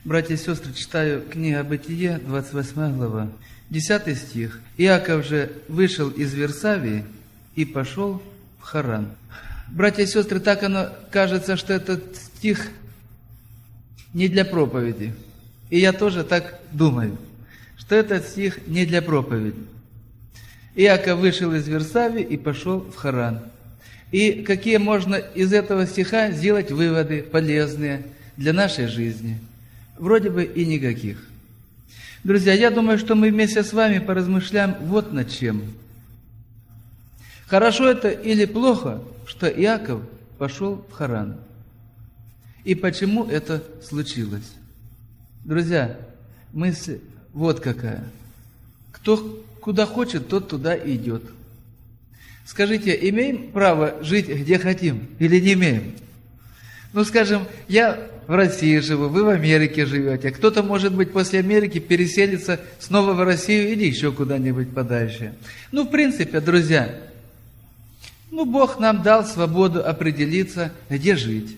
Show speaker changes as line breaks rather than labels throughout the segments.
Братья и сестры, читаю книга Бытие, 28 глава, 10 стих. «Иаков же вышел из Вирсавии и пошел в Харан». Братья и сестры, так оно кажется, что этот стих не для проповеди. И я тоже так думаю, что этот стих не для проповеди. Иаков вышел из Вирсавии и пошел в Харан. И какие можно из этого стиха сделать выводы полезные для нашей жизни? Вроде бы и никаких. Друзья, я думаю, что мы вместе с вами поразмышляем вот над чем. Хорошо это или плохо, что Иаков пошел в Харан? И почему это случилось? Друзья, мысль вот какая. Кто куда хочет, тот туда и идет. Скажите, имеем право жить где хотим или не имеем? Ну, скажем, я в России живу, вы в Америке живете. Кто-то, может быть, после Америки переселится снова в Россию или еще куда-нибудь подальше. Ну, в принципе, друзья, Бог нам дал свободу определиться, где жить.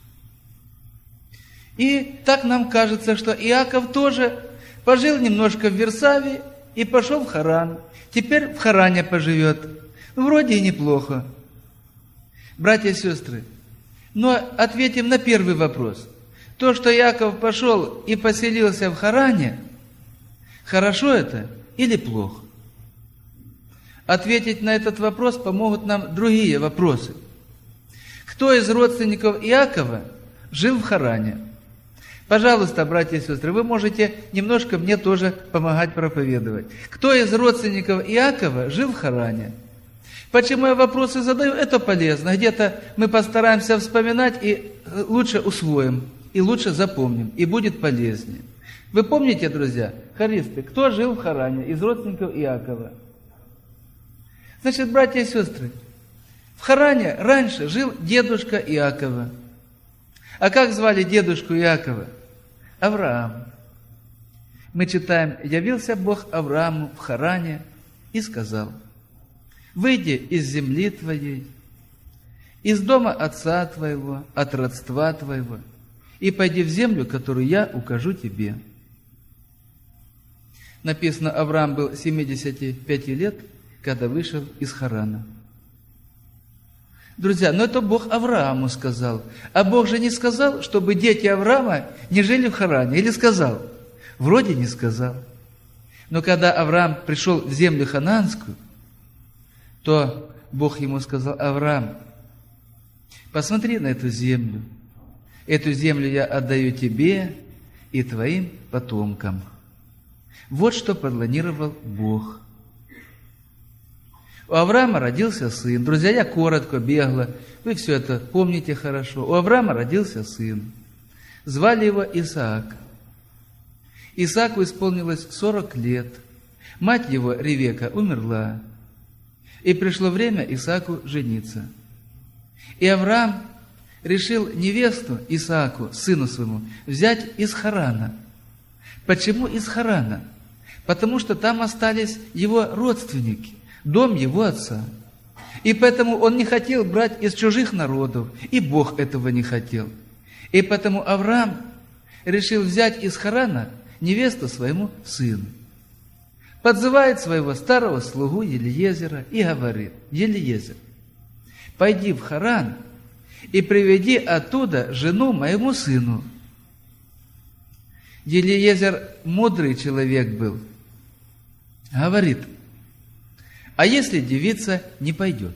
И так нам кажется, что Иаков тоже пожил немножко в Вирсавии и пошел в Харан. Теперь в Харане поживет. Вроде и неплохо. Братья и сестры, но ответим на первый вопрос. То, что Иаков пошел и поселился в Харане, хорошо это или плохо? Ответить на этот вопрос помогут нам другие вопросы. Кто из родственников Иакова жил в Харане? Пожалуйста, братья и сестры, вы можете немножко мне тоже помогать проповедовать. Кто из родственников Иакова жил в Харане? Почему я вопросы задаю? Это полезно. Где-то мы постараемся вспоминать и лучше усвоим, и лучше запомним, и будет полезнее. Вы помните, друзья, хористы, кто жил в Харане из родственников Иакова? Значит, братья и сестры, в Харане раньше жил дедушка Иакова. А как звали дедушку Иакова? Авраам. Мы читаем: «Явился Бог Аврааму в Харане и сказал: выйди из земли твоей, из дома отца твоего, от родства твоего, и пойди в землю, которую я укажу тебе». Написано, Авраам был 75 лет, когда вышел из Харана. Друзья, но это Бог Аврааму сказал. А Бог же не сказал, чтобы дети Авраама не жили в Харане. Или сказал? Вроде не сказал. Но когда Авраам пришел в землю ханаанскую, то Бог ему сказал: Авраам, посмотри на эту землю. Эту землю я отдаю тебе и твоим потомкам. Вот что планировал Бог. У Авраама родился сын. Друзья, я коротко, бегло, вы все это помните хорошо. У Авраама родился сын. Звали его Исаак. Исааку исполнилось 40 лет. Мать его, Ревека, умерла. И пришло время Исааку жениться. И Авраам решил невесту Исааку, сыну своему, взять из Харана. Почему из Харана? Потому что там остались его родственники, дом его отца. И поэтому он не хотел брать из чужих народов, и Бог этого не хотел. И поэтому Авраам решил взять из Харана невесту своему сыну. Подзывает своего старого слугу Елиезера и говорит: Елиезер, пойди в Харан и приведи оттуда жену моему сыну. Елиезер мудрый человек был. Говорит: а если девица не пойдет?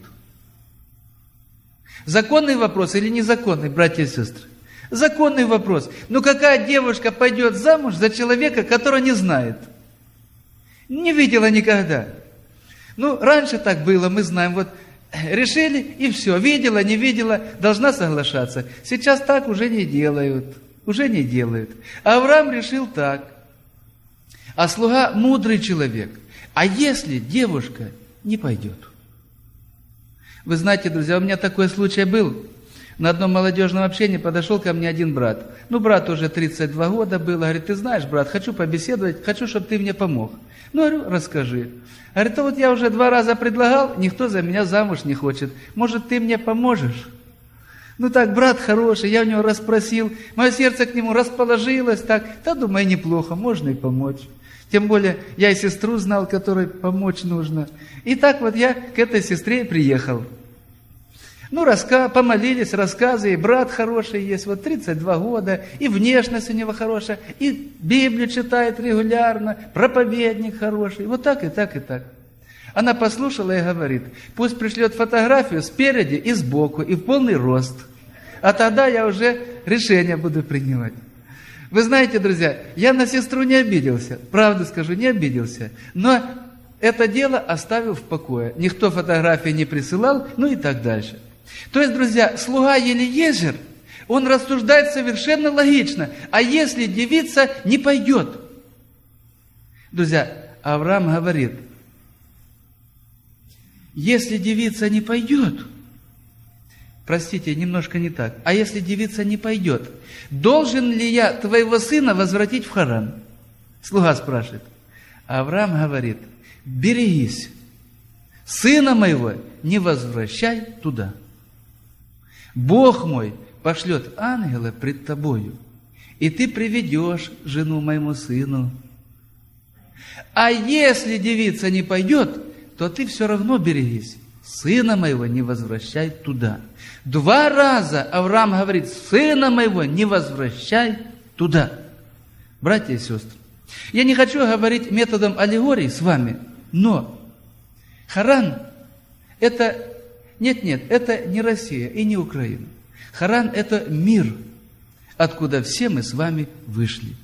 Законный вопрос или незаконный, братья и сестры? Законный вопрос. Но какая девушка пойдет замуж за человека, которого не знает? Не видела никогда. Раньше так было, мы знаем. Вот решили, и все. Видела, не видела, должна соглашаться. Сейчас так уже не делают. Уже не делают. А Авраам решил так. А слуга мудрый человек. А если девушка не пойдет? Вы знаете, друзья, у меня такой случай был. На одном молодежном общении подошел ко мне один брат. Брат уже 32 года был. Говорит: ты знаешь, брат, хочу побеседовать, хочу, чтобы ты мне помог. Говорю: расскажи. Говорит: вот я уже 2 раза предлагал, никто за меня замуж не хочет. Может, ты мне поможешь? Ну так, брат хороший, я у него расспросил, мое сердце к нему расположилось так, да, думаю, неплохо, можно и помочь. Тем более, я и сестру знал, которой помочь нужно. И так вот я к этой сестре приехал. Ну, помолились, рассказы, и брат хороший есть, вот 32 года, и внешность у него хорошая, и Библию читает регулярно, проповедник хороший, вот так и так и так. Она послушала и говорит, пусть пришлет фотографию спереди и сбоку, и в полный рост. А тогда я уже решение буду принимать. Вы знаете, друзья, я на сестру не обиделся, правду скажу, не обиделся, но это дело оставил в покое. Никто фотографии не присылал, ну и так дальше. То есть, друзья, слуга Елиезер, он рассуждает совершенно логично. А если девица не пойдет? Друзья, Авраам говорит, если девица не пойдет, простите, немножко не так, а если девица не пойдет, должен ли я твоего сына возвратить в Харан? Слуга спрашивает. Авраам говорит, берегись, сына моего не возвращай туда. Бог мой пошлет ангела пред тобою, и ты приведешь жену моему сыну. А если девица не пойдет, то ты все равно берегись. Сына моего не возвращай туда. 2 раза Авраам говорит, сына моего не возвращай туда. Братья и сестры, я не хочу говорить методом аллегории с вами, но Харан это... Нет, это не Россия и не Украина. Харан – это мир, откуда все мы с вами вышли.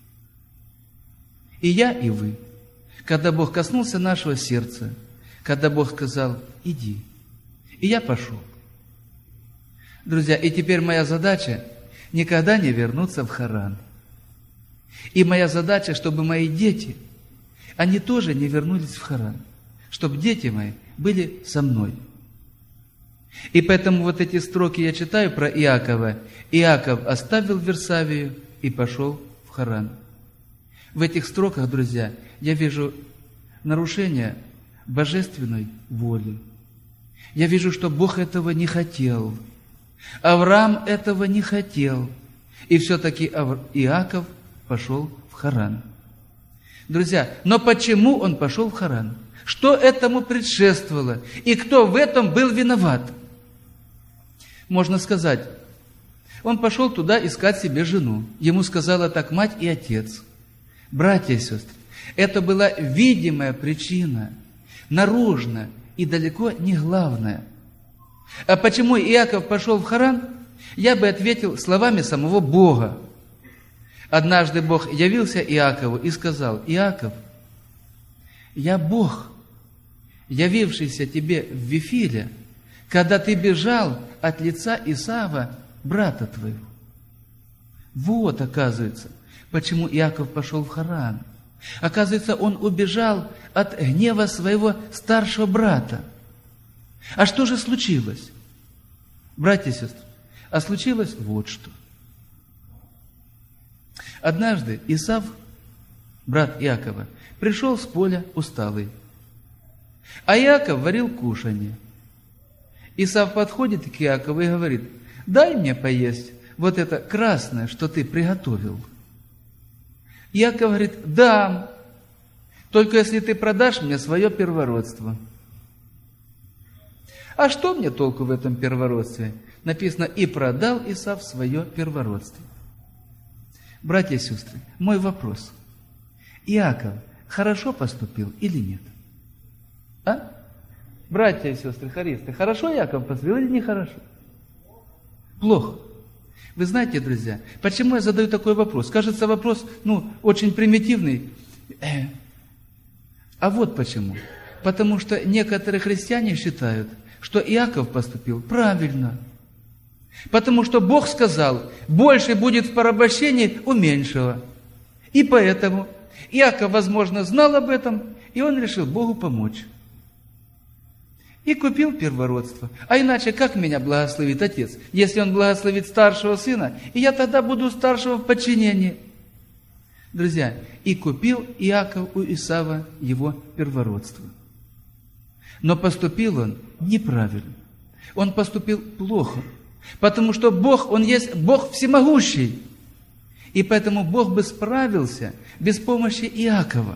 И я, и вы. Когда Бог коснулся нашего сердца, когда Бог сказал, иди, и я пошел. Друзья, и теперь моя задача – никогда не вернуться в Харан. И моя задача, чтобы мои дети, они тоже не вернулись в Харан, чтобы дети мои были со мной. И поэтому вот эти строки я читаю про Иакова. Иаков оставил Версавию и пошел в Харан. В этих строках, друзья, я вижу нарушение божественной воли. Я вижу, что Бог этого не хотел. Авраам этого не хотел. И все-таки Иаков пошел в Харан. Друзья, но почему он пошел в Харан? Что этому предшествовало? И кто в этом был виноват? Можно сказать, он пошел туда искать себе жену. Ему сказала так мать и отец. Братья и сестры, это была видимая причина, наружная и далеко не главная. А почему Иаков пошел в Харан? Я бы ответил словами самого Бога. Однажды Бог явился Иакову и сказал, Иаков, я Бог, явившийся тебе в Вифиле, когда ты бежал от лица Исава, брата твоего. Вот, оказывается, почему Иаков пошел в Харан. Оказывается, он убежал от гнева своего старшего брата. А что же случилось? Братья и сестры, а случилось вот что. Однажды Исав, брат Иакова, пришел с поля усталый, а Иаков варил кушанье. Исав подходит к Иакову и говорит, дай мне поесть вот это красное, что ты приготовил. Иаков говорит, дам, только если ты продашь мне свое первородство. А что мне толку в этом первородстве? Написано, и продал Исав свое первородство. Братья и сестры, мой вопрос. Иаков хорошо поступил или нет? А? Братья и сестры, хористы, хорошо Иаков поступил или нехорошо? Плохо. Вы знаете, друзья, почему я задаю такой вопрос? Кажется, вопрос, очень примитивный. А вот почему. Потому что некоторые христиане считают, что Иаков поступил правильно. Потому что Бог сказал, больше будет в порабощении у меньшего. И поэтому Иаков, возможно, знал об этом, и он решил Богу помочь. И купил первородство. А иначе как меня благословит отец, если он благословит старшего сына, и я тогда буду старшего в подчинении? Друзья, и купил Иаков у Исава его первородство. Но поступил он неправильно. Он поступил плохо. Потому что Бог, Он есть Бог всемогущий. И поэтому Бог бы справился без помощи Иакова.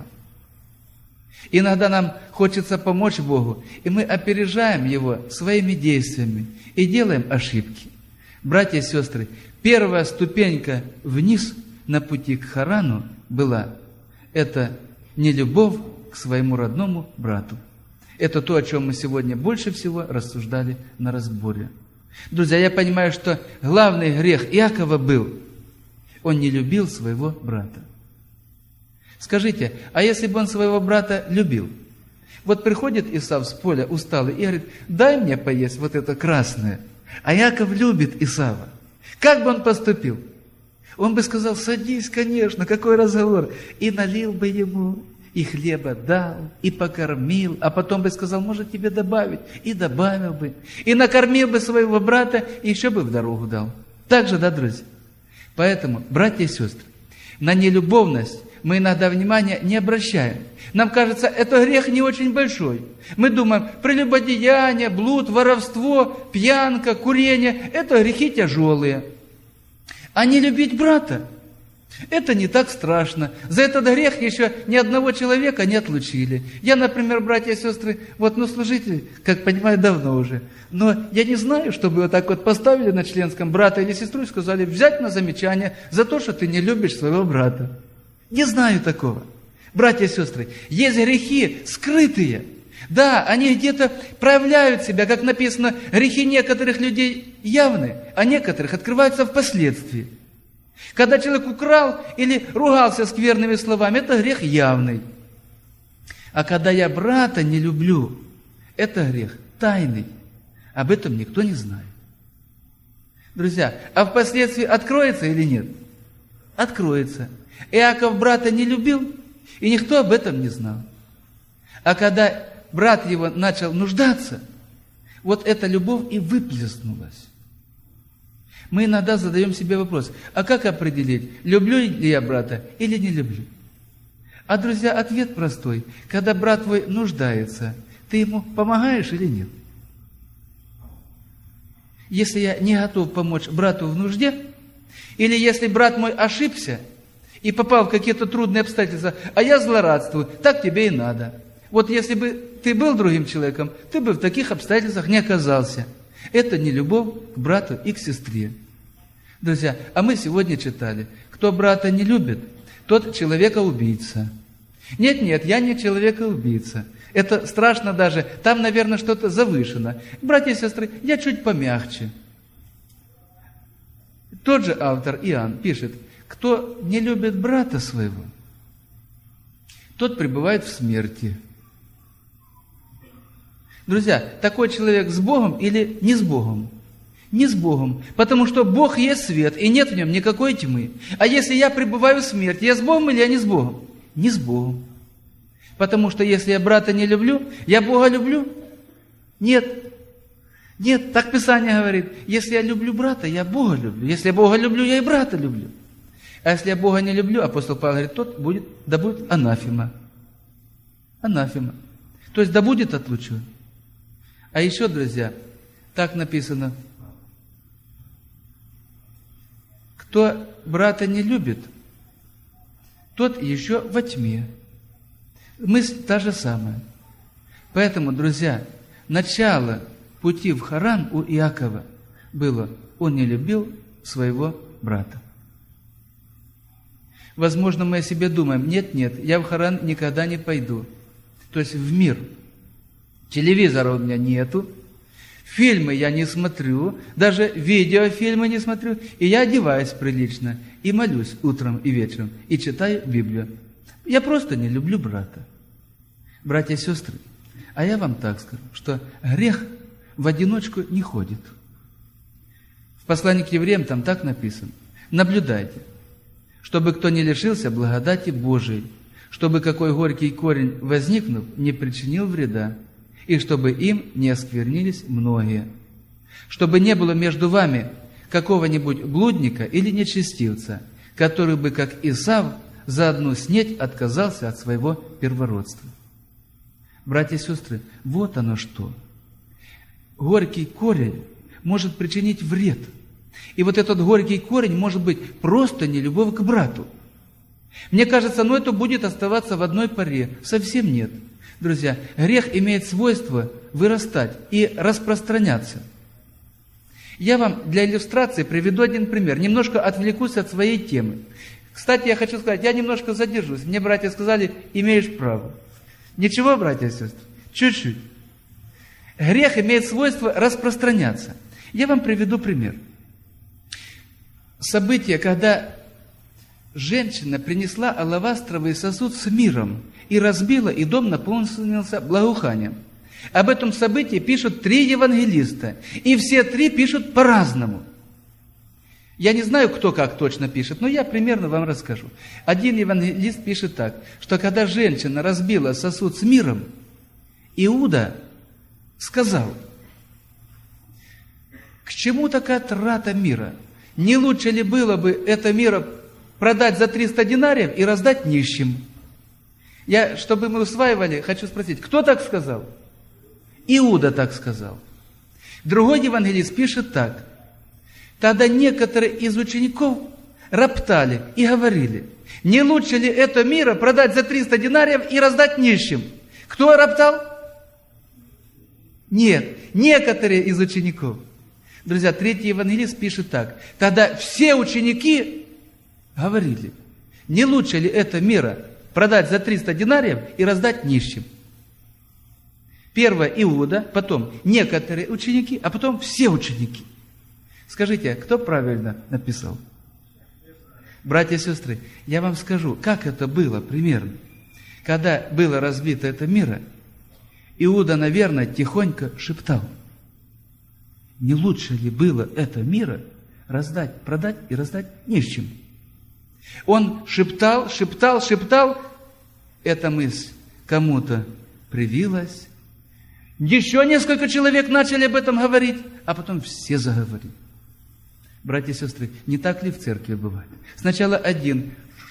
Иногда нам хочется помочь Богу, и мы опережаем Его своими действиями и делаем ошибки. Братья и сестры, первая ступенька вниз на пути к Харану была это нелюбовь к своему родному брату. Это то, о чем мы сегодня больше всего рассуждали на разборе. Друзья, я понимаю, что главный грех Иакова был: он не любил своего брата. Скажите, а если бы он своего брата любил? Вот приходит Исав с поля усталый и говорит: дай мне поесть вот это красное. А Иаков любит Исава. Как бы он поступил? Он бы сказал: садись, конечно, какой разговор. И налил бы ему, и хлеба дал, и покормил, а потом бы сказал: может тебе добавить? И добавил бы. И накормил бы своего брата, и еще бы в дорогу дал. Так же, да, друзья? Поэтому, братья и сестры, на нелюбовность мы иногда внимания не обращаем. Нам кажется, это грех не очень большой. Мы думаем, прелюбодеяние, блуд, воровство, пьянка, курение – это грехи тяжелые. А не любить брата – это не так страшно. За этот грех еще ни одного человека не отлучили. Я, например, братья и сестры, служитель, как понимаю, давно уже. Но я не знаю, чтобы вот так вот поставили на членском брата или сестру и сказали: взять на замечание за то, что ты не любишь своего брата. Не знаю такого. Братья и сестры, есть грехи скрытые. Да, они где-то проявляют себя, как написано, грехи некоторых людей явны, а некоторых открываются впоследствии. Когда человек украл или ругался скверными словами, это грех явный. А когда я брата не люблю, это грех тайный. Об этом никто не знает. Друзья, а впоследствии откроется или нет? Откроется. Иаков брата не любил, и никто об этом не знал. А когда брат его начал нуждаться, вот эта любовь и выплеснулась. Мы иногда задаем себе вопрос: а как определить, люблю ли я брата или не люблю? А, друзья, ответ простой. Когда брат твой нуждается, ты ему помогаешь или нет? Если я не готов помочь брату в нужде, или если брат мой ошибся и попал в какие-то трудные обстоятельства, а я злорадствую, так тебе и надо. Вот если бы ты был другим человеком, ты бы в таких обстоятельствах не оказался. Это не любовь к брату и к сестре. Друзья, а мы сегодня читали: кто брата не любит, тот человека-убийца. Нет, я не человека-убийца. Это страшно даже, там, наверное, что-то завышено. Братья и сестры, я чуть помягче. Тот же автор Иоанн пишет: кто не любит брата своего, тот пребывает в смерти. Друзья, такой человек с Богом или не с Богом? Не с Богом, потому что Бог есть свет, и нет в нем никакой тьмы. А если я пребываю в смерти, я с Богом или я не с Богом? Не с Богом. Потому что если я брата не люблю, я Бога люблю? Нет. Нет, так Писание говорит: если я люблю брата, я Бога люблю. Если я Бога люблю, я и брата люблю. А если я Бога не люблю, апостол Павел говорит, тот будет анафема. Анафема. То есть да будет отлучен. А еще, друзья, так написано: кто брата не любит, тот еще во тьме. Мысль та же самая. Поэтому, друзья, начало пути в Харан у Иакова было: он не любил своего брата. Возможно, мы о себе думаем: нет, я в Харан никогда не пойду. То есть в мир. Телевизора у меня нету, фильмы я не смотрю, даже видеофильмы не смотрю, и я одеваюсь прилично, и молюсь утром и вечером, и читаю Библию. Я просто не люблю брата. Братья и сестры, а я вам так скажу, что грех в одиночку не ходит. В послании к евреям там так написано: наблюдайте, чтобы кто не лишился благодати Божией, чтобы какой горький корень, возникнув, не причинил вреда, и чтобы им не осквернились многие, чтобы не было между вами какого-нибудь блудника или нечестивца, который бы, как Исав, за одну снеть отказался от своего первородства. Братья и сестры, вот оно что. Горький корень может причинить вред. И вот этот горький корень может быть просто нелюбовь к брату. Мне кажется, это будет оставаться в одной паре. Совсем нет. Друзья, грех имеет свойство вырастать и распространяться. Я вам для иллюстрации приведу один пример. Немножко отвлекусь от своей темы. Кстати, я хочу сказать, я немножко задержусь. Мне братья сказали, имеешь право. Ничего, братья и сестры? Чуть-чуть. Грех имеет свойство распространяться. Я вам приведу пример. Событие, когда женщина принесла алавастровый сосуд с миром и разбила, и дом наполнился благоуханием. Об этом событии пишут 3 евангелиста, и все 3 пишут по-разному. Я не знаю, кто как точно пишет, но я примерно вам расскажу. Один евангелист пишет так, что когда женщина разбила сосуд с миром, Иуда сказал: к чему такая трата мира? Не лучше ли было бы это миро продать за 300 динариев и раздать нищим? Чтобы мы усваивали, хочу спросить, кто так сказал? Иуда так сказал. Другой евангелист пишет так: тогда некоторые из учеников роптали и говорили: не лучше ли это миро продать за 300 динариев и раздать нищим? Кто роптал? Нет, некоторые из учеников. Друзья, 3-й евангелист пишет так: тогда все ученики говорили: не лучше ли это миро продать за 300 динариев и раздать нищим? Первое Иуда, потом некоторые ученики, а потом все ученики. Скажите, кто правильно написал? Братья и сестры, я вам скажу, как это было примерно. Когда было разбито это миро, Иуда, наверное, тихонько шептал: не лучше ли было это миро раздать, продать и раздать нищим? Он шептал, эта мысль кому-то привилась. Еще несколько человек начали об этом говорить, а потом все заговорили. Братья и сестры, не так ли в церкви бывает? Сначала один,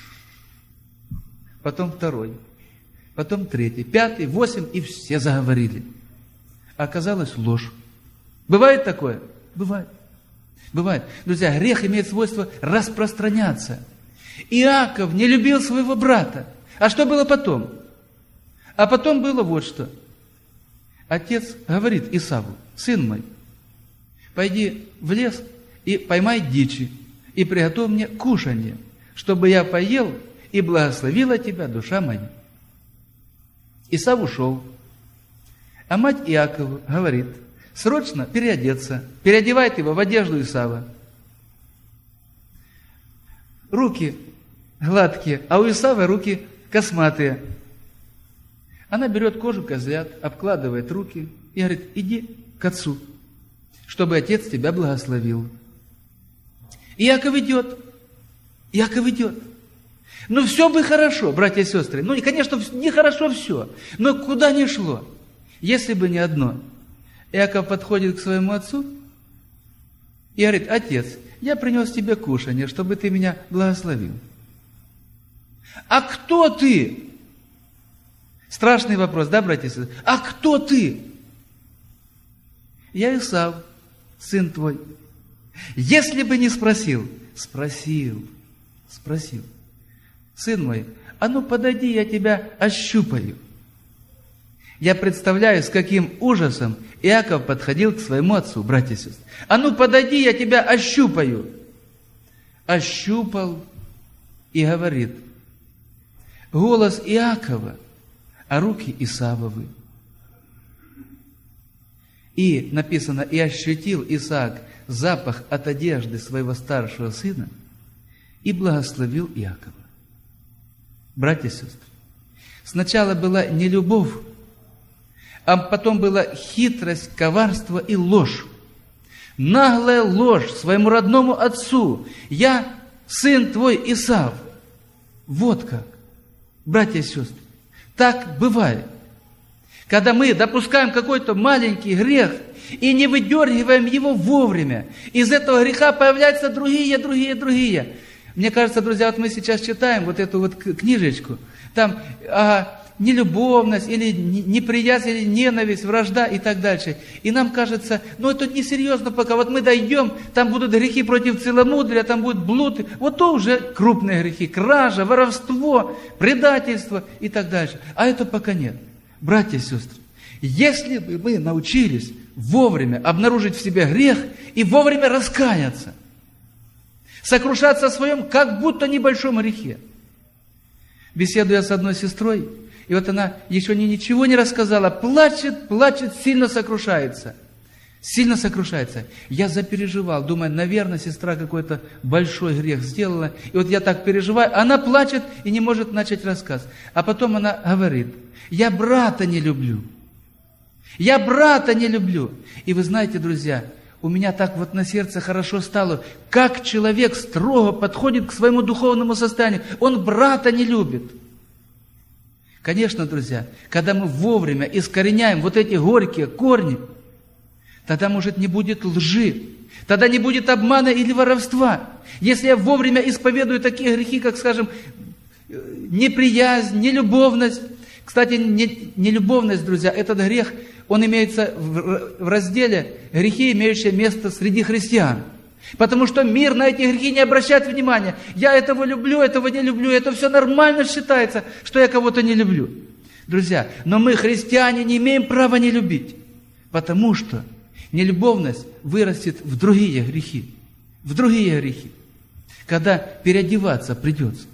потом второй, потом 3, 5, 8, и все заговорили. А оказалось ложь. Бывает такое? Бывает. Бывает. Друзья, грех имеет свойство распространяться. Иаков не любил своего брата. А что было потом? А потом было вот что. Отец говорит Исаву: сын мой, пойди в лес и поймай дичи, и приготовь мне кушанье, чтобы я поел, и благословила тебя душа моя. Исав ушел. А мать Иакову говорит: срочно переодеться. Переодевает его в одежду Исава. Руки гладкие, а у Исава руки косматые. Она берет кожу козлят, обкладывает руки и говорит: иди к отцу, чтобы отец тебя благословил. Иаков идет. Ну, все бы хорошо, братья и сестры. Ну, и, конечно, нехорошо все. Но куда ни шло, если бы не одно. Иаков подходит к своему отцу и говорит: отец, я принес тебе кушанье, чтобы ты меня благословил. А кто ты? Страшный вопрос, да, братья и сестры? А кто ты? Я Исав, сын твой. Если бы не спросил. Сын мой, а ну подойди, я тебя ощупаю. Я представляю, с каким ужасом Иаков подходил к своему отцу, братья и сестры. А ну подойди, я тебя ощупаю. Ощупал и говорит: голос Иакова, а руки Исавовы. И написано: и ощутил Исаак запах от одежды своего старшего сына и благословил Иакова. Братья и сестры, сначала была не любовь, а потом была хитрость, коварство и ложь. Наглая ложь своему родному отцу: я сын твой Исав. Вот как, братья и сестры, так бывает. Когда мы допускаем какой-то маленький грех и не выдергиваем его вовремя, из этого греха появляются другие. Мне кажется, друзья, вот мы сейчас читаем вот эту вот книжечку, там нелюбовность, или неприязнь, или ненависть, вражда и так дальше. И нам кажется, это несерьезно пока. Вот мы дойдем, там будут грехи против целомудрия, там будет блуд. Вот то уже крупные грехи. Кража, воровство, предательство и так дальше. А это пока нет. Братья и сестры, если бы мы научились вовремя обнаружить в себе грех и вовремя раскаяться, сокрушаться о своем как будто небольшом грехе. Беседуя с одной сестрой, и вот она еще ничего не рассказала, плачет, сильно сокрушается. Сильно сокрушается. Я запереживал, думаю, наверное, сестра какой-то большой грех сделала. И вот я так переживаю, она плачет и не может начать рассказ. А потом она говорит, я брата не люблю. Я брата не люблю. И вы знаете, друзья, у меня так вот на сердце хорошо стало, как человек строго подходит к своему духовному состоянию. Он брата не любит. Конечно, друзья, когда мы вовремя искореняем вот эти горькие корни, тогда, может, не будет лжи, тогда не будет обмана или воровства. Если я вовремя исповедую такие грехи, как, скажем, неприязнь, нелюбовность. Кстати, нелюбовность, друзья, этот грех, он имеется в разделе «Грехи, имеющие место среди христиан». Потому что мир на эти грехи не обращает внимания. Я этого люблю, этого не люблю. Это все нормально считается, что я кого-то не люблю. Друзья, но мы, христиане, не имеем права не любить. Потому что нелюбовность вырастет в другие грехи. В другие грехи. Когда переодеваться придется.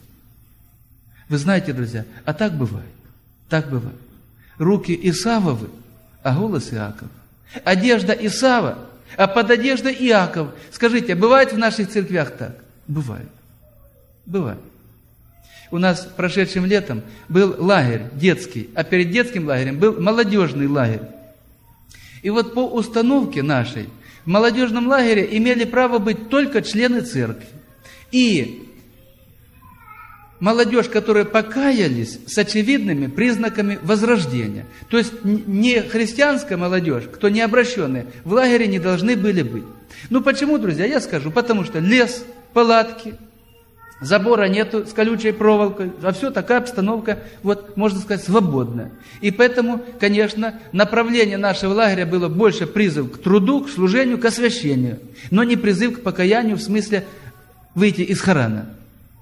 Вы знаете, друзья, а так бывает. Так бывает. Руки Исавовы, а голос Иаков. Одежда Исава, а под одеждой Иаков. Скажите, бывает в наших церквях так? Бывает. Бывает. У нас прошедшим летом был лагерь детский, а перед детским лагерем был молодежный лагерь. И вот по установке нашей в молодежном лагере имели право быть только члены церкви. И молодежь, которые покаялись с очевидными признаками возрождения. То есть не христианская молодежь, кто не обращенные, в лагере не должны были быть. Ну почему, друзья? Я скажу, потому что лес, палатки, забора нету с колючей проволокой, а все такая обстановка, вот можно сказать, свободная. И поэтому, конечно, направление нашего лагеря было больше призыв к труду, к служению, к освящению, но не призыв к покаянию в смысле выйти из Харана.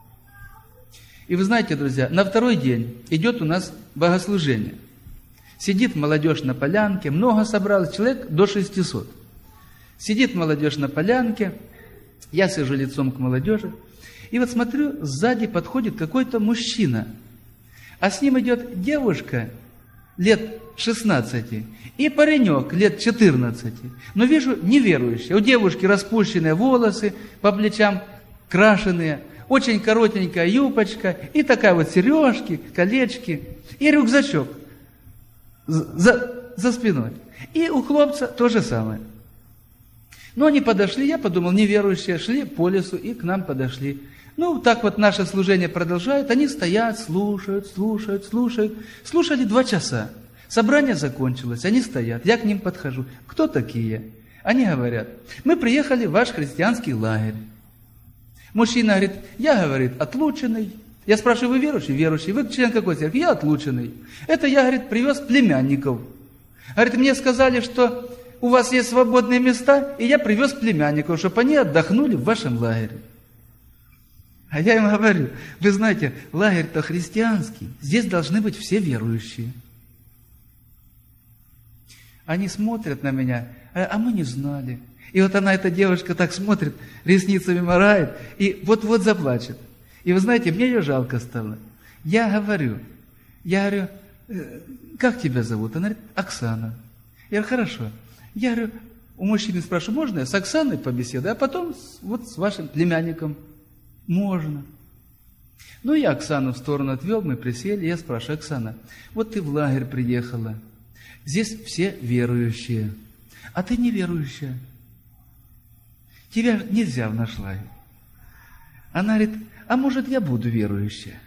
И вы знаете, друзья, на второй день идет у нас богослужение. Сидит молодежь на полянке, много собралось, человек до 600. Сидит молодежь на полянке, я сижу лицом к молодежи, и вот смотрю, сзади подходит какой-то мужчина, а с ним идет девушка лет 16 и паренек лет 14. Но вижу, неверующие. У девушки распущенные волосы, по плечам крашеные, очень коротенькая юбочка, и такая вот сережки, колечки, и рюкзачок за спиной. И у хлопца то же самое. Но они подошли, я подумал, неверующие, шли по лесу и к нам подошли. Ну, так вот наше служение продолжает, они стоят, слушают. Слушали 2 часа. Собрание закончилось, они стоят, я к ним подхожу. Кто такие? Они говорят, мы приехали в ваш христианский лагерь. Мужчина говорит, я, говорит, отлученный. Я спрашиваю, вы верующий? Верующий. Вы член какой церкви? Я отлученный. Это я, говорит, привез племянников. Говорит, мне сказали, что у вас есть свободные места, и я привез племянников, чтобы они отдохнули в вашем лагере. А я им говорю, вы знаете, лагерь-то христианский, здесь должны быть все верующие. Они смотрят на меня, а мы не знали. И вот она, эта девушка, так смотрит, ресницами морает, и вот-вот заплачет. И вы знаете, мне ее жалко стало. Я говорю, как тебя зовут? Она говорит, Оксана. Я говорю, хорошо. Я говорю, у мужчины спрашиваю, можно я с Оксаной побеседую, а потом вот с вашим племянником? Можно. Ну, я Оксану в сторону отвел, мы присели, я спрашиваю, Оксана, вот ты в лагерь приехала, здесь все верующие, а ты неверующая. Тебя нельзя в наш лагерь. Она говорит, а может я буду верующая?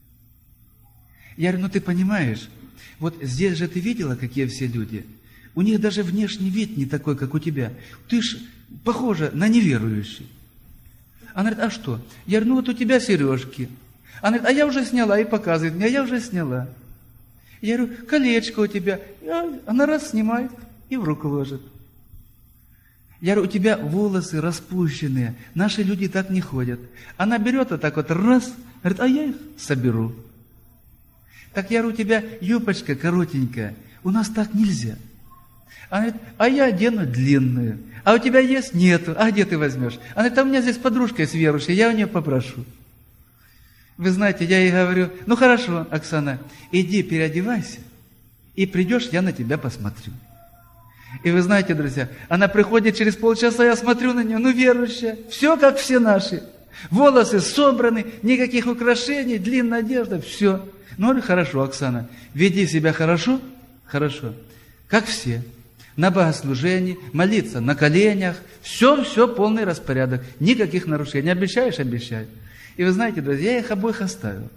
Я говорю, ну ты понимаешь, вот здесь же ты видела, какие все люди? У них даже внешний вид не такой, как у тебя. Ты ж похожа на неверующую. Она говорит, а что? Я говорю, ну вот у тебя сережки. Она говорит, а я уже сняла, и показывает мне, а я уже сняла. Я говорю, колечко у тебя. Она раз снимает и в руку ложит. Я говорю, у тебя волосы распущенные, наши люди так не ходят. Она берет вот так вот раз, говорит, а я их соберу. Так я говорю, у тебя юбочка коротенькая, у нас так нельзя. Она говорит, а я одену длинную. А у тебя есть? Нету. А где ты возьмешь? Она говорит, а у меня здесь подружка есть верующая, я у нее попрошу. Вы знаете, я ей говорю, ну хорошо, Оксана, иди переодевайся, и придешь, я на тебя посмотрю. И вы знаете, друзья, она приходит через полчаса, я смотрю на нее, ну верующая, все как все наши. Волосы собраны, никаких украшений, длинная одежда, все. Ну, говорю, хорошо, Оксана, веди себя хорошо, хорошо, как все. На богослужении, молиться на коленях, все полный распорядок, никаких нарушений. Обещаешь? Обещаю. И вы знаете, друзья, я их обоих оставил.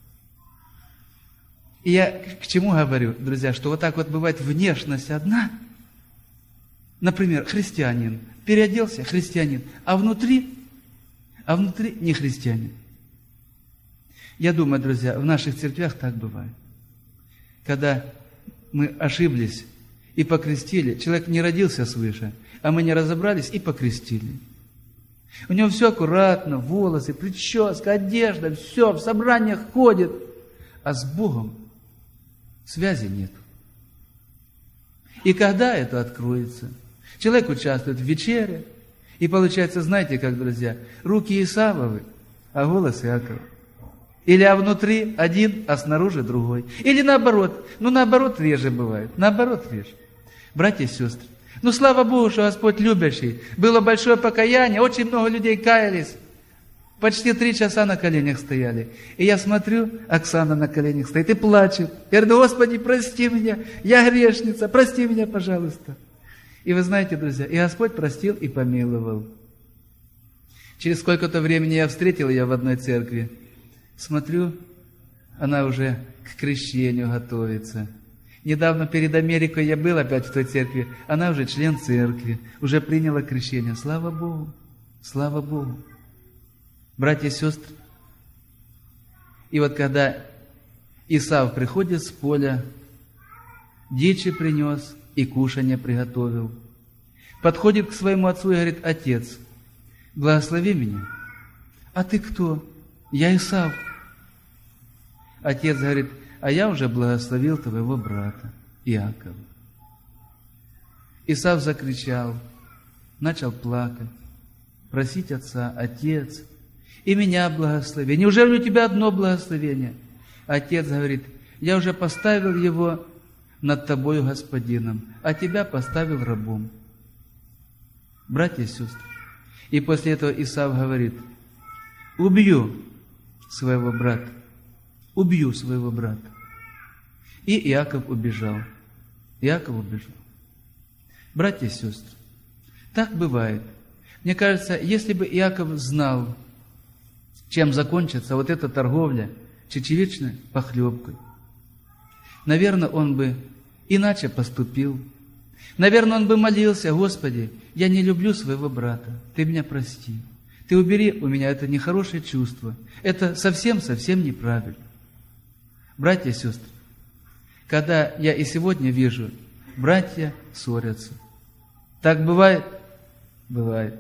И я к чему говорю, друзья, что вот так вот бывает внешность одна. Например, христианин, переоделся, христианин, а внутри не христианин. Я думаю, друзья, в наших церквях так бывает. Когда мы ошиблись и покрестили, человек не родился свыше, а мы не разобрались и покрестили. У него все аккуратно, волосы, прическа, одежда, все, в собраниях ходит, а с Богом связи нет. И когда это откроется? Человек участвует в вечере, и получается, знаете как, друзья, руки Исавовы, а голос Иакова. Или внутри один, а снаружи другой. Или наоборот. Ну, наоборот реже бывает. Наоборот реже. Братья и сестры, ну, слава Богу, что Господь любящий. Было большое покаяние, очень много людей каялись. Почти 3 часа на коленях стояли. И я смотрю, Оксана на коленях стоит и плачет. Я говорю, Господи, прости меня, я грешница, прости меня, пожалуйста. И вы знаете, друзья, и Господь простил и помиловал. Через сколько-то времени я встретил ее в одной церкви. Смотрю, она уже к крещению готовится. Недавно перед Америкой я был опять в той церкви. Она уже член церкви, уже приняла крещение. Слава Богу, слава Богу. Братья и сестры, и вот когда Исав приходит с поля, дичи принес и кушанье приготовил, подходит к своему отцу и говорит, отец, благослови меня. А ты кто? Я Исав. Отец говорит, а я уже благословил твоего брата Иакова. Исав закричал, начал плакать, просить отца, отец, и меня благослови. Неужели у тебя одно благословение? Отец говорит, я уже поставил его над тобою господином, а тебя поставил рабом. Братья и сестры. И после этого Исав говорит, убью своего брата. Убью своего брата. И Иаков убежал. Иаков убежал. Братья и сестры, так бывает. Мне кажется, если бы Иаков знал, чем закончится вот эта торговля чечевичной похлебкой, наверное, он бы иначе поступил. Наверное, он бы молился, Господи, я не люблю своего брата, Ты меня прости. Ты убери у меня это нехорошее чувство. Это совсем неправильно. Братья и сестры, когда я и сегодня вижу, братья ссорятся. Так бывает? Бывает.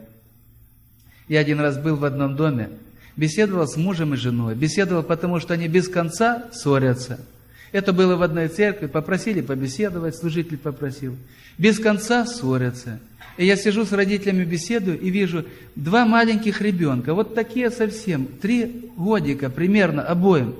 Я один раз был в одном доме, беседовал с мужем и женой. Беседовал, потому что они без конца ссорятся. Это было в одной церкви, попросили побеседовать, служитель попросил. Без конца ссорятся. И я сижу с родителями, беседую, и вижу 2 маленьких ребенка, вот такие совсем, 3 годика примерно обоим.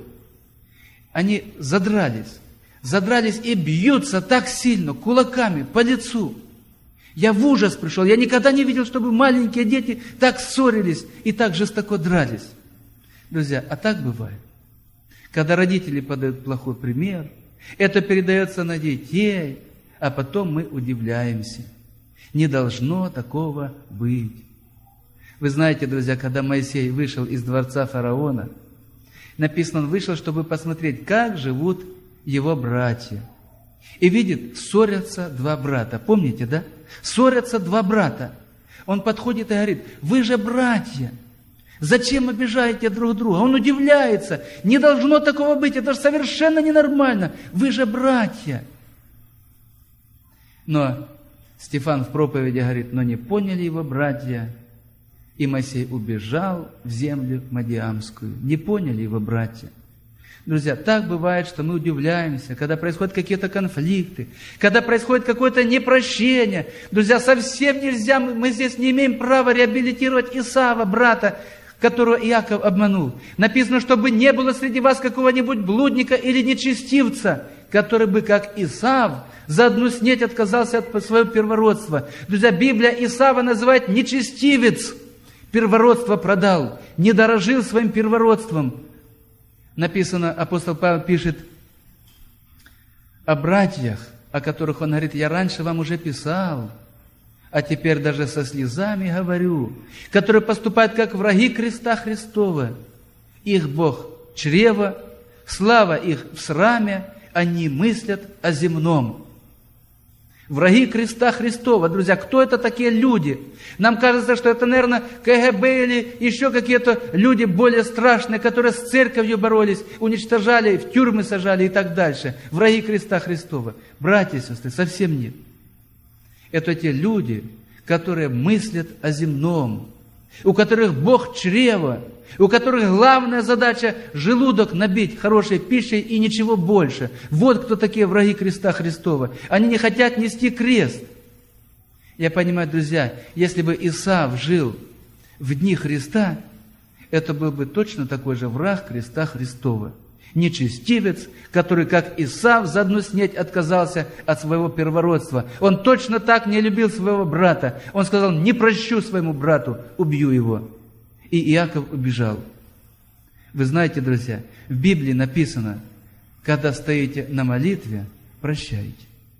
Они задрались и бьются так сильно, кулаками по лицу. Я в ужас пришел, я никогда не видел, чтобы маленькие дети так ссорились и так жестоко дрались. Друзья, а так бывает. Когда родители подают плохой пример, это передается на детей, а потом мы удивляемся. Не должно такого быть. Вы знаете, друзья, когда Моисей вышел из дворца фараона, написано, он вышел, чтобы посмотреть, как живут его братья. И видит, ссорятся 2 брата. Помните, да? Ссорятся 2 брата. Он подходит и говорит, вы же братья. Зачем обижаете друг друга? Он удивляется. Не должно такого быть, это же совершенно ненормально. Вы же братья. Но Стефан в проповеди говорит, но не поняли его братья. И Моисей убежал в землю Мадиамскую. Не поняли его братья. Друзья, так бывает, что мы удивляемся, когда происходят какие-то конфликты, когда происходит какое-то непрощение. Друзья, совсем нельзя, мы здесь не имеем права реабилитировать Исава, брата, которого Иаков обманул. Написано, чтобы не было среди вас какого-нибудь блудника или нечестивца, который бы, как Исав, за одну снеть отказался от своего первородства. Друзья, Библия Исава называет нечестивец. Первородство продал, не дорожил своим первородством. Написано, апостол Павел пишет о братьях, о которых он говорит, я раньше вам уже писал, а теперь даже со слезами говорю, которые поступают как враги креста Христова. Их Бог чрево, слава их в сраме, они мыслят о земном. Враги креста Христова. Друзья, кто это такие люди? Нам кажется, что это, наверное, КГБ или еще какие-то люди более страшные, которые с церковью боролись, уничтожали, в тюрьмы сажали и так дальше. Враги креста Христова. Братья и сестры, совсем нет. Это те люди, которые мыслят о земном, у которых Бог чрево, у которых главная задача желудок набить хорошей пищей и ничего больше. Вот кто такие враги креста Христова. Они не хотят нести крест. Я понимаю, друзья, если бы Исав жил в дни Христа, это был бы точно такой же враг креста Христова. Нечестивец, который, как Исав, за одну снеть отказался от своего первородства. Он точно так не любил своего брата. Он сказал, не прощу своему брату, убью его. И Иаков убежал. Вы знаете, друзья, в Библии написано, когда стоите на молитве, прощайте.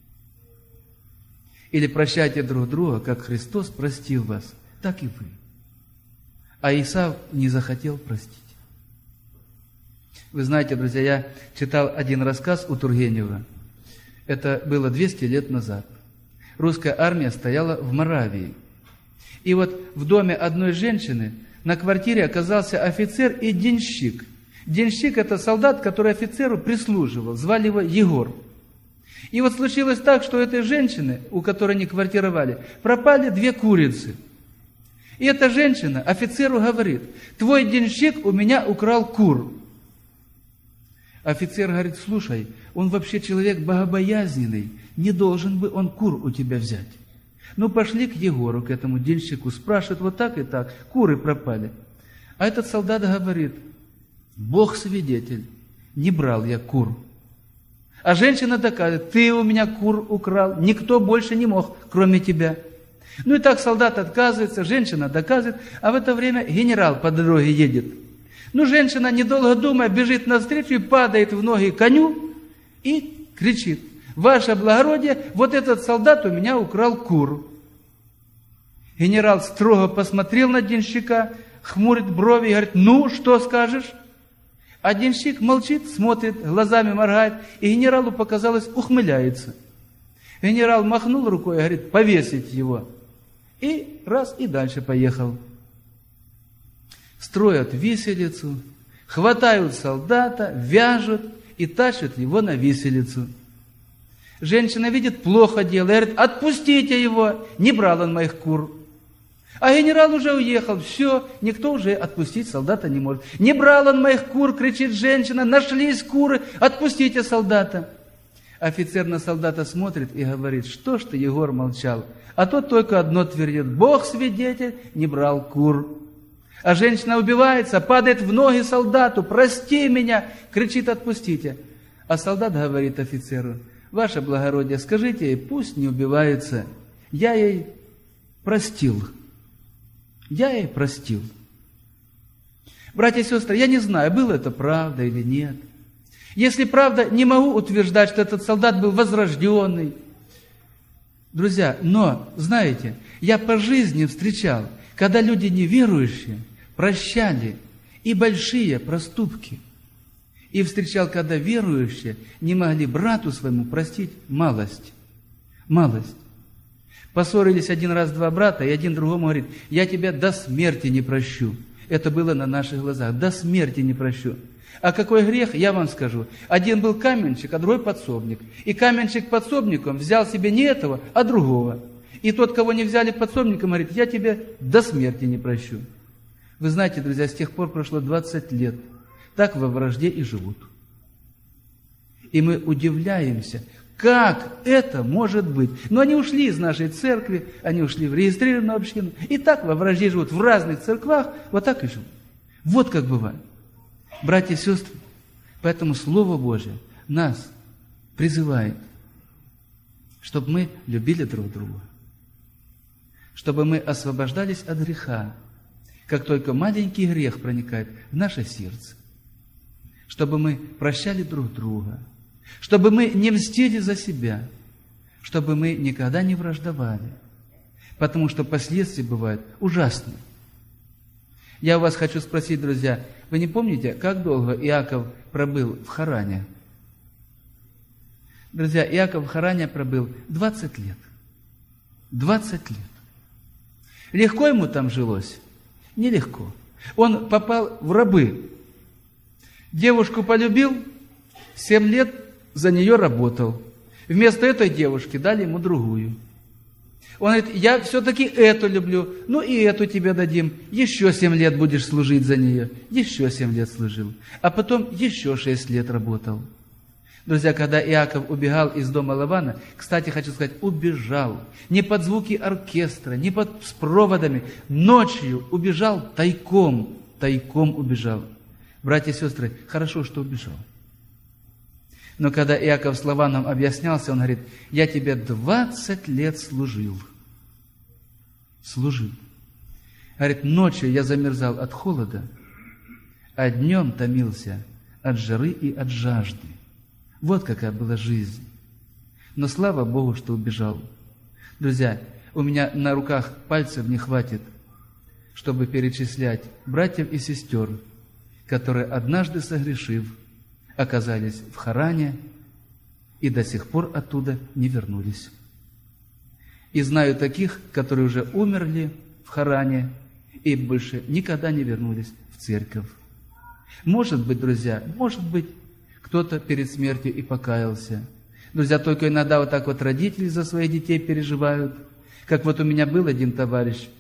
Или прощайте друг друга, как Христос простил вас, так и вы. А Исав не захотел простить. Вы знаете, друзья, я читал один рассказ у Тургенева. Это было 200 лет назад. Русская армия стояла в Моравии. И вот в доме одной женщины на квартире оказался офицер и денщик. Денщик – это солдат, который офицеру прислуживал. Звали его Егор. И вот случилось так, что у этой женщины, у которой они квартировали, пропали 2 курицы. И эта женщина офицеру говорит, твой денщик у меня украл кур. Офицер говорит, слушай, он вообще человек богобоязненный, не должен бы он кур у тебя взять. Ну, пошли к Егору, к этому денщику, спрашивают, вот так и так, куры пропали. А этот солдат говорит, Бог свидетель, не брал я кур. А женщина доказывает, ты у меня кур украл, никто больше не мог, кроме тебя. Ну и так солдат отказывается, женщина доказывает, а в это время генерал по дороге едет. Ну, женщина, недолго думая, бежит навстречу и падает в ноги коню и кричит, ваше благородие, вот этот солдат у меня украл кур. Генерал строго посмотрел на денщика, хмурит брови и говорит, ну, что скажешь? А денщик молчит, смотрит, глазами моргает, и генералу показалось, ухмыляется. Генерал махнул рукой и говорит, повесить его. И раз, и дальше поехал. Строят виселицу, хватают солдата, вяжут и тащат его на виселицу. Женщина видит, плохо дело, и говорит, отпустите его, не брал он моих кур. А генерал уже уехал, все, никто уже отпустить солдата не может. Не брал он моих кур, кричит женщина, нашлись куры, отпустите солдата. Офицер на солдата смотрит и говорит, что ж ты, Егор, молчал? А тот только одно твердит, Бог свидетель, не брал кур. А женщина убивается, падает в ноги солдату, прости меня, кричит, отпустите. А солдат говорит офицеру, ваше благородие, скажите ей, пусть не убивается, я ей простил. Я ей простил. Братья и сестры, я не знаю, было это правда или нет. Если правда, не могу утверждать, что этот солдат был возрожденный. Друзья, но, знаете, я по жизни встречал, когда люди неверующие прощали и большие проступки. И встречал, когда верующие не могли брату своему простить малость. Малость. Поссорились один раз 2 брата, и один другому говорит, я тебя до смерти не прощу. Это было на наших глазах. До смерти не прощу. А какой грех, я вам скажу. Один был каменщик, а другой подсобник. И каменщик подсобником взял себе не этого, а другого. И тот, кого не взяли подсобником, говорит, я тебя до смерти не прощу. Вы знаете, друзья, с тех пор прошло 20 лет. Так во вражде и живут. И мы удивляемся, как это может быть. Но они ушли из нашей церкви, они ушли в регистрированную общину. И так во вражде живут в разных церквах, вот так и живут. Вот как бывает. Братья и сестры, поэтому Слово Божие нас призывает, чтобы мы любили друг друга, чтобы мы освобождались от греха, как только маленький грех проникает в наше сердце, чтобы мы прощали друг друга, чтобы мы не мстили за себя, чтобы мы никогда не враждовали, потому что последствия бывают ужасные. Я у вас хочу спросить, друзья, вы не помните, как долго Иаков пробыл в Харане? Друзья, Иаков в Харане пробыл 20 лет. 20 лет. Легко ему там жилось? Нелегко. Он попал в рабы. Девушку полюбил, 7 лет за нее работал. Вместо этой девушки дали ему другую. Он говорит, я все-таки эту люблю, ну и эту тебе дадим. Еще 7 лет будешь служить за нее. Еще 7 лет служил. А потом еще 6 лет работал. Друзья, когда Иаков убегал из дома Лавана, кстати, хочу сказать, убежал. Не под звуки оркестра, не с проводами. Ночью убежал тайком. Тайком убежал. Братья и сестры, хорошо, что убежал. Но когда Иаков с Лаваном объяснялся, он говорит, я тебе 20 лет служил. Служил. Говорит, ночью я замерзал от холода, а днем томился от жары и от жажды. Вот какая была жизнь. Но слава Богу, что убежал. Друзья, у меня на руках пальцев не хватит, чтобы перечислять братьев и сестер, которые однажды согрешив, оказались в Харане и до сих пор оттуда не вернулись. И знаю таких, которые уже умерли в Харане и больше никогда не вернулись в церковь. Может быть, друзья, может быть, кто-то перед смертью и покаялся. Друзья, только иногда вот так вот родители за своих детей переживают. Как вот у меня был один товарищ.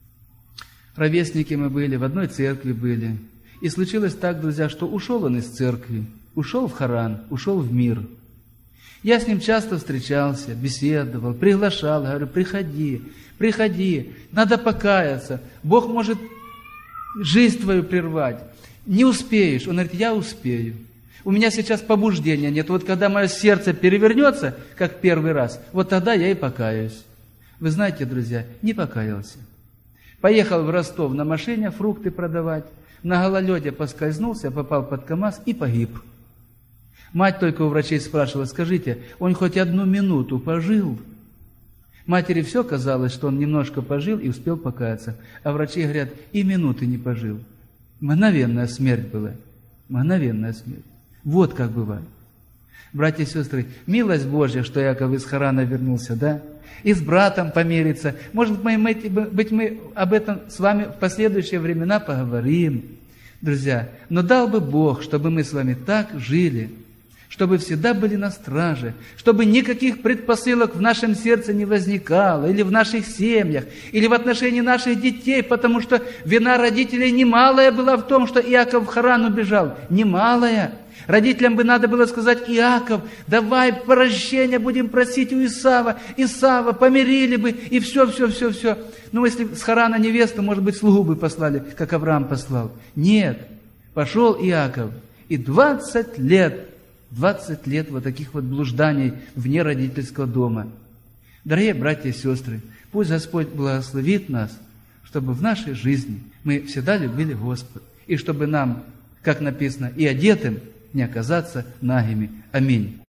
Ровесники мы были, в одной церкви были. И случилось так, друзья, что ушел он из церкви. Ушел в Харан, ушел в мир. Я с ним часто встречался, беседовал, приглашал, говорю, приходи, приходи, надо покаяться, Бог может жизнь твою прервать. Не успеешь. Он говорит, я успею. У меня сейчас побуждения нет. Вот когда мое сердце перевернется, как первый раз, вот тогда я и покаюсь. Вы знаете, друзья, не покаялся. Поехал в Ростов на машине фрукты продавать, на гололеде поскользнулся, попал под КамАЗ и погиб. Мать только у врачей спрашивала, скажите, он хоть 1 минуту пожил? Матери все казалось, что он немножко пожил и успел покаяться. А врачи говорят, и минуты не пожил. Мгновенная смерть была. Мгновенная смерть. Вот как бывает. Братья и сестры, милость Божья, что Иаков из Харана вернулся, да? И с братом помириться. Может быть, мы об этом с вами в последующие времена поговорим, друзья. Но дал бы Бог, чтобы мы с вами так жили, чтобы всегда были на страже, чтобы никаких предпосылок в нашем сердце не возникало, или в наших семьях, или в отношении наших детей, потому что вина родителей немалая была в том, что Иаков в Харан убежал. Немалая. Родителям бы надо было сказать, Иаков, давай прощения будем просить у Исава. Исава помирили бы, и все. Ну, если с Харана невесту, может быть, слугу бы послали, как Авраам послал. Нет, пошел Иаков, и 20 лет вот таких вот блужданий вне родительского дома. Дорогие братья и сестры, пусть Господь благословит нас, чтобы в нашей жизни мы всегда любили Господа, и чтобы нам, как написано, и одетым не оказаться нагими. Аминь.